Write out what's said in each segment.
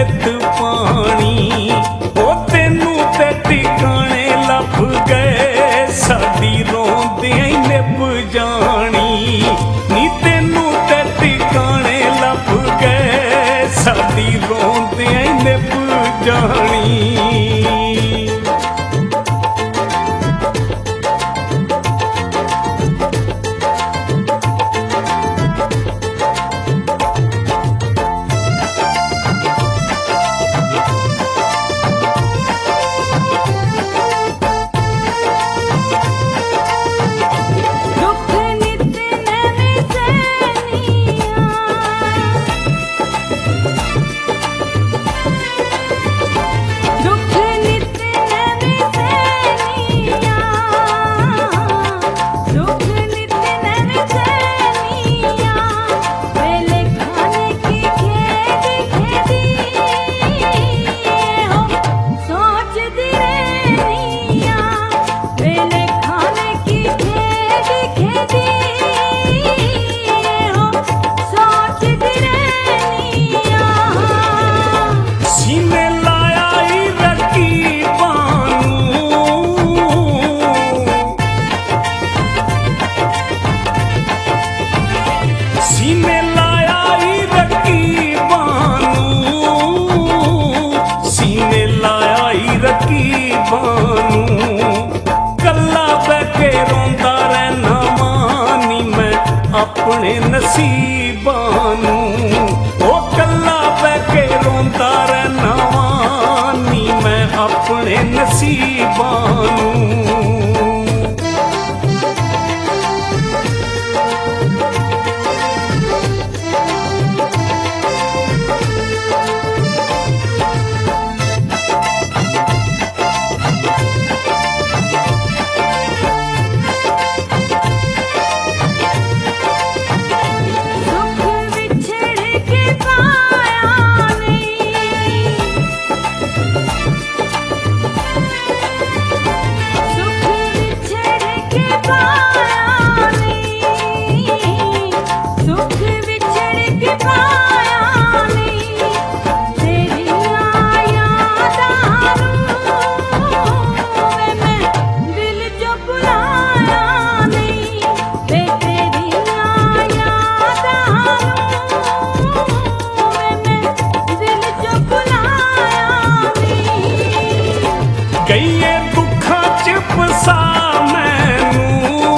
नित पानी ओ तेनू ते टिकाने लभ गए साडी रोंदियां ही निभ जानी नी तेनू ते टिकाने लभ गए साडी रोंदियां ही निभ जानी। अपने नसीबां नूं ओ कल्ला बैके रोंदा रहना वानी मैं अपने नसीबां नूं। गईए दुखा च फसा मैनू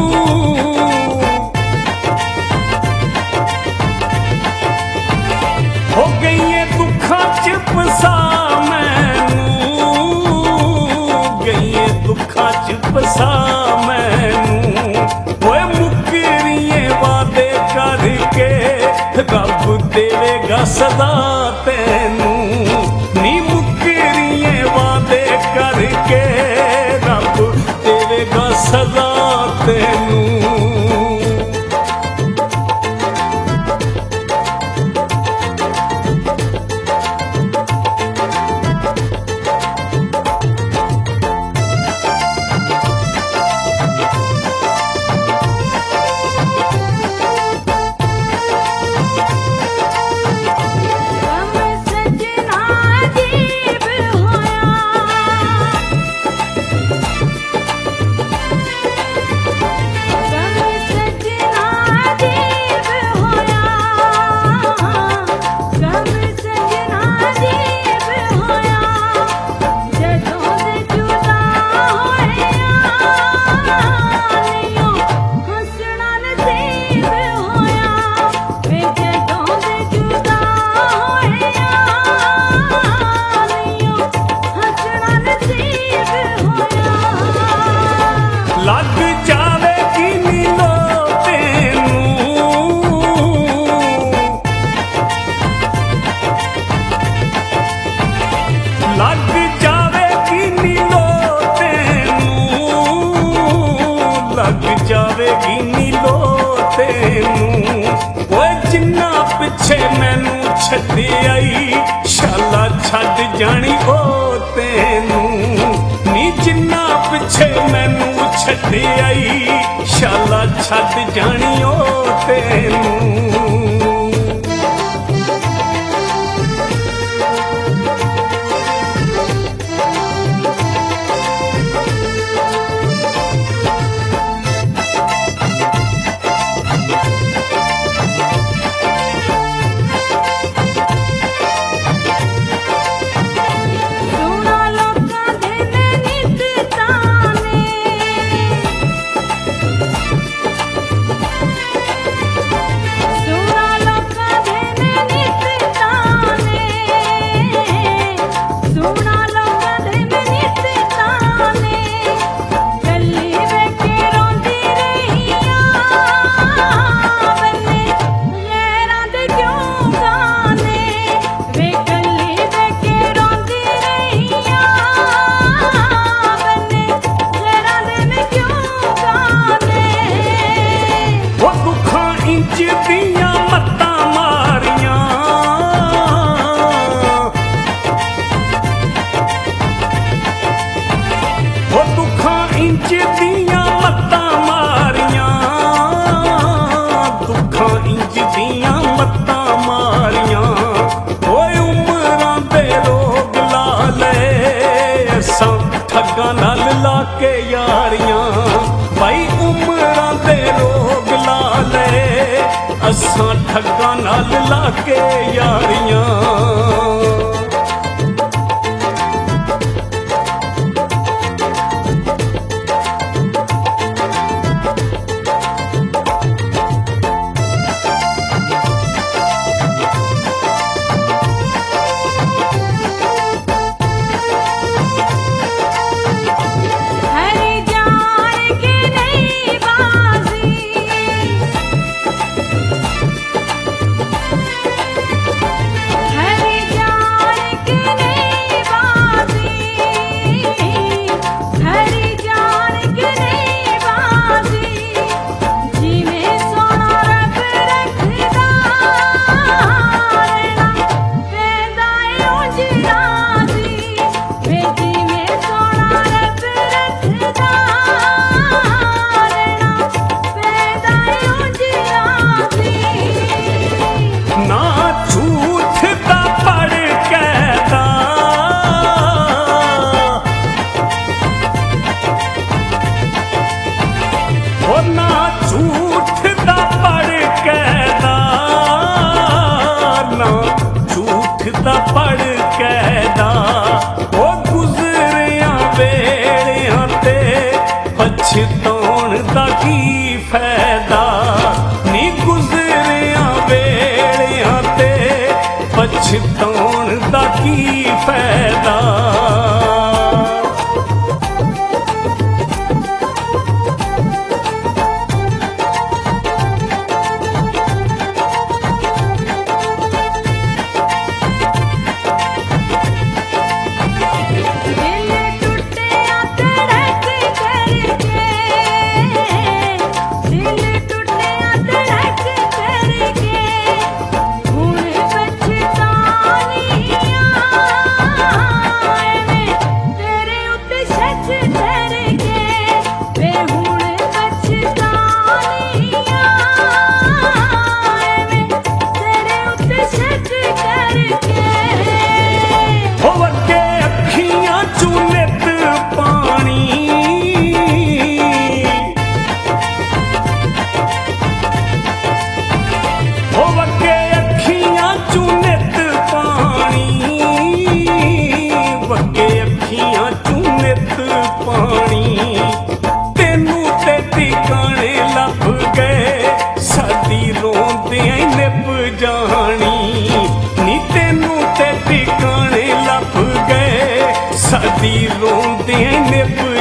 हो गईए दुखा च फसा मैनू गईए दुखा च फसा मैनू ओए मुकरिए वादे करके रब देवेगा सदा तैनू नी मुकरिए वादे करके रब देवेगा सदा तेनू। लग जावेगी नीलो तेनू लग जावेगी नीलो तेनू लग जावेगी नीलो तेनू ओए जिन्ना पिछे मैनू छड्डी आई शाला छड्ड जानी ओ तेनू नी जिन्ना पिछे मैनू छड्डी आई शाला छड्ड जानी ओ तेनू। के यारियां भाई उमरां दे रोग ला ले असां ठग्गां नाल ला के यारियां पछताउण दा की फैदा नी गुजरिया वेलियां ते पछताउण दा की फैदा साडी रोंदे निभ